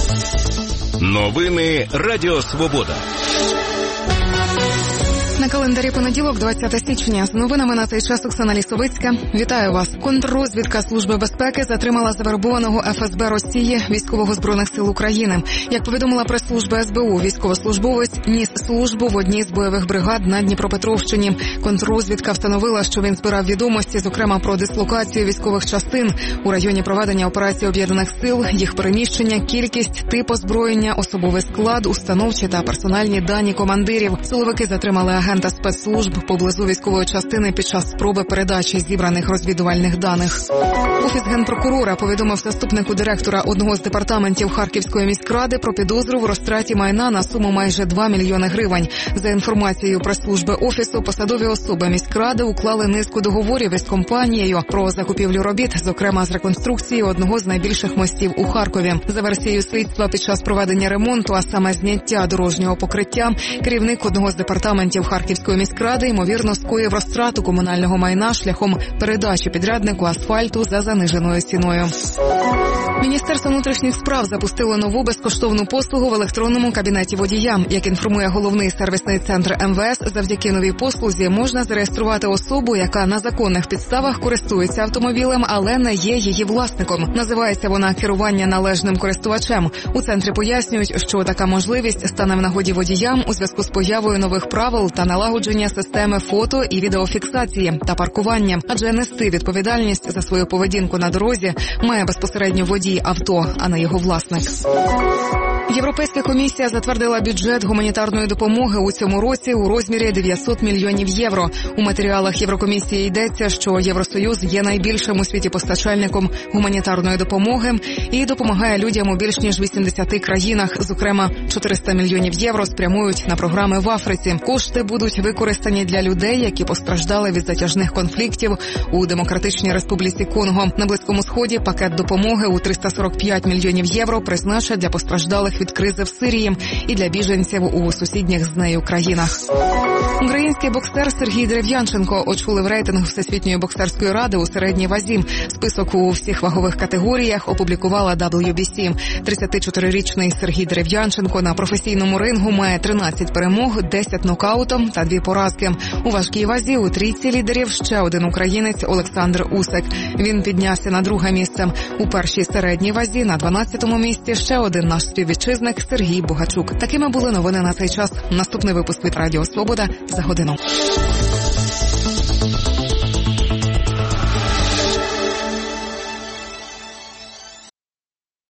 Новини Радіо Свобода. На календарі понеділок, 20 січня. З новинами на цей час Оксана Лісовицька. Вітаю вас. Контррозвідка Служби безпеки затримала завербованого ФСБ Росії військового Збройних сил України. Як повідомила прес-служба СБУ, військовослужбовець ніс службу в одній з бойових бригад на Дніпропетровщині. Контррозвідка встановила, що він збирав відомості, зокрема про дислокацію військових частин у районі проведення операції Об'єднаних сил, їх переміщення, кількість, тип озброєння, особовий склад, установчі та персональні дані командирів. Силовики затримали агента спецслужб поблизу військової частини під час спроби передачі зібраних розвідувальних даних. Офіс Генпрокурора повідомив заступнику директора одного з департаментів Харківської міськради про підозру в розтраті майна на суму майже 2 мільйони гривень. За інформацією прес-служби Офісу, посадові особи міськради уклали низку договорів із компанією про закупівлю робіт, зокрема з реконструкції одного з найбільших мостів у Харкові. За версією слідства, під час проведення ремонту, а саме зняття дорожнього покриття, керівник одного з департаментів Харківської міськради, ймовірно, скоїв розтрату комунального майна шляхом передачі підряднику асфальту за заниженою ціною. Міністерство внутрішніх справ запустило нову безкоштовну послугу в електронному кабінеті водія. Як інформує головний сервісний центр МВС, завдяки новій послузі можна зареєструвати особу, яка на законних підставах користується автомобілем, але не є її власником. Називається вона «керування належним користувачем». У центрі пояснюють, що така можливість стане в нагоді водіям у зв'язку з появою нових правил та налагодження системи фото- і відеофіксації та паркування. Адже нести відповідальність за свою поведінку на дорозі має безпосередньо водій авто, а не його власник. Європейська комісія затвердила бюджет гуманітарної допомоги у цьому році у розмірі 900 мільйонів євро. У матеріалах Єврокомісії йдеться, що Євросоюз є найбільшим у світі постачальником гуманітарної допомоги і допомагає людям у більш ніж 80 країнах. Зокрема, 400 мільйонів євро спрямують на програми в Африці. Кошти будуть використані для людей, які постраждали від затяжних конфліктів у Демократичній Республіці Конго. На Близькому Сході пакет допомоги у 345 мільйонів євро призначать для постраждалих від кризи в Сирії і для біженців у сусідніх з нею країнах. Український боксер Сергій Дерев'янченко очолив рейтинг Всесвітньої боксерської ради у середній вазі. Список у всіх вагових категоріях опублікувала WBC. 34-річний Сергій Дерев'янченко на професійному рингу має 13 перемог, 10 нокаутом та 2 поразки. У важкій вазі у трійці лідерів ще один українець Олександр Усик. Він піднявся на 2-ге місце. У першій середній вазі на 12-му місці ще один наш співвітчизник Сергій Бугачук. Такими були новини на цей час. Наступний випуск від Радіо Свобода за годину.